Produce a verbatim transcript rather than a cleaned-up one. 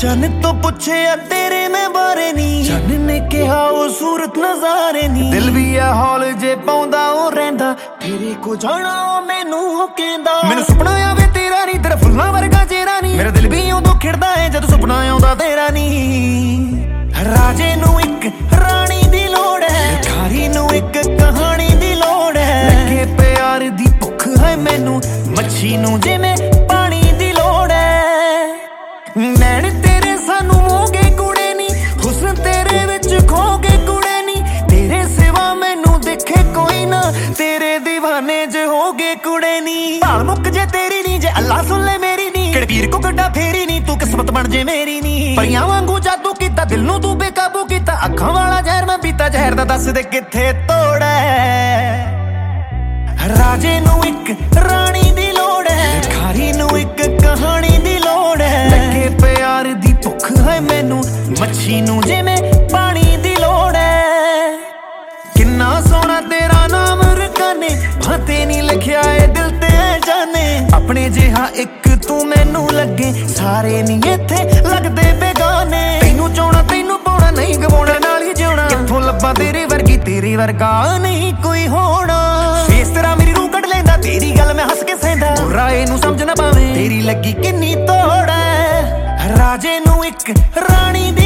ਚੰਨ ਤੋਂ ਪੁੱਛਿਆ ਤੇਰੇ ਮੈਂ ਬਾਰੇ ਨੀ, ਚੰਨ ਨੇ ਕਿਹਾ ਉਹ ਸੂਰਤ ਨਜ਼ਾਰੇ ਨੀ। ਦਿਲ ਵੀ ਆ ਹੌਲ ਜੇ ਪਾਉਂਦਾ ਉਹ ਰਹਿੰਦਾ, ਤੇਰੇ ਕੋ ਜਾਣਾ ਉਹ ਮੈਨੂੰ ਉਹ ਕਹਿੰਦਾ। ਮੈਨੂੰ ਸੁਪਨਾ ਆਵੇ ਤੇਰਾ ਨੀ, ਤੇਰਾ ਫੁੱਲਾਂ ਵਰਗਾ ਚਿਹਰਾ ਨੀ, ਮੇਰਾ ਦਿਲ ਵੀ ਉਦੋਂ ਖਿੜਦਾ ਏ ਜਦੋਂ ਸੁਪਨਾ ਆਉਂਦਾ ਤੇਰਾ ਨੀ। ਰਾਜੇ ਨੂੰ ਇੱਕ ਰਾਣੀ ਦੀ ਲੋੜ ਹੈ, ਖਾਰੀ ਨੂੰ ਇੱਕ ਕਹਾਣੀ ਦੀ ਲੋੜ ਹੈ। ਲੱਗੇ ਪਿਆਰ ਦੀ ਭੁੱਖ ਹੈ ਮੈਨੂੰ, ਮੱਛੀ ਨੂੰ ਜਿਵੇਂ ਪਾਣੀ ਦੀ ਲੋੜ ਹੈ। ਨੈਣ ਤੇਰੇ ਸਾਨੂੰ ਮੋਗੇ ਕੁੜੇ ਨੀ, ਹੁਸਨ ਤੇਰੇ ਵਿੱਚ ਖੋ ਕੇ ਕੁੜੇ ਨੀ। ਤੇਰੇ ਸਿਵਾ ਮੈਨੂੰ ਦਿਖੇ ਕੋਈ ਨਾ, ਤੇਰੇ ਦੀਵਾਨੇ ਚ ਹੋ ਗਏ ਕੁੜੇ ਨੀ। ਭਾਲ ਮੁੱਕ ਜੇ ਤੇਰੀ ਨੀ, ਜੇ ਅੱਲਾ ਸੁਣ ਲੈ ਮੇਰੀ ਨੀ, ਕਿਹੜੇ ਪੀਰ ਕੋ ਗੱਡਾ ਫੇਰੀ ਨੀ, ਤੂੰ ਕਿਸਮਤ ਬਣ ਜੇ ਮੇਰੀ ਨੀ। ਪਰੀਆਂ ਵਾਂਗੂ ਜਾਦੂ ਕੀਤਾ, ਦਿਲ ਨੂੰ ਤੂੰ ਬੇਕਾਬੂ ਕੀਤਾ। ਅੱਖਾਂ ਵਾਲਾ ਜ਼ਹਿਰ ਮੈਂ ਪੀਤਾ, ਜ਼ਹਿਰ ਦਾ ਦੱਸ ਦੇ ਕਿੱਥੇ ਤੋੜ ਹੈ। ਰਾਜੇ ਨੂੰ ਇੱਕ ਰਾਣੀ ਦੀ ਲੋੜ ਹੈ, ਖਾਰੀ ਨੂੰ ਇੱਕ ਕਹਾਣੀ ਦੀ ਲੋੜ ਹੈ। ਲੱਗੇ ਪਿਆਰ ਦੀ ਭੁੱਖ ਹੈ ਮੈਨੂੰ, ਮੱਛੀ ਨੂੰ ਜਿਵੇਂ ਪਾਣੀ ਦੀ ਲੋੜ ਹੈ। ਕਿੰਨਾ ਸੋਹਣਾ ਤੇਰਾ ਨਾਮ ਰਕਾਨੇ, ਭਾਤੇ ਨੀ ਲਿਖਿਆ ਏ ਦਿਲ ਤੇ ਜਾਨੇ। ਆਪਣੇ ਜਿਹਾ ਇੱਕ ਤੂੰ ਮੈਨੂੰ ਲੱਗੇ, ਸਾਰੇ ਨੀ ਇੱਥੇ ਲੱਗਦੇ ਬੇਗਾਨੇ। ਤੈਨੂੰ ਚਾਹਣਾ ਤੈਨੂੰ ਪਾਉਣਾ, ਨਹੀਂ ਗਵਾਉਣਾ ਨਾਲ ਹੀ ਜਿਉਣਾ। ਕਿੱਥੋਂ ਲੱਭਾਂ ਤੇਰੇ ਵਰਗੀ, ਤੇਰੇ ਵਰਗਾ ਨਹੀਂ ਕੋਈ ਹੋਣਾ। ਫੇਸ ਤੇਰਾ ਮੇਰੀ ਰੂਹ ਕੱਢ ਲੈਂਦਾ, ਤੇਰੀ ਗੱਲ ਮੈਂ ਹੱਸ ਕੇ ਸਹਿੰਦਾ। ਰਾਏ ਨੂੰ ਸਮਝ ਨਾ ਪਾਵੇ, ਤੇਰੀ ਲੱਗੀ ਕਿੰਨੀ ਤੋੜ ਹੈ। ਰਾਜੇ ਨੂੰ ਇੱਕ ਰਾਣੀ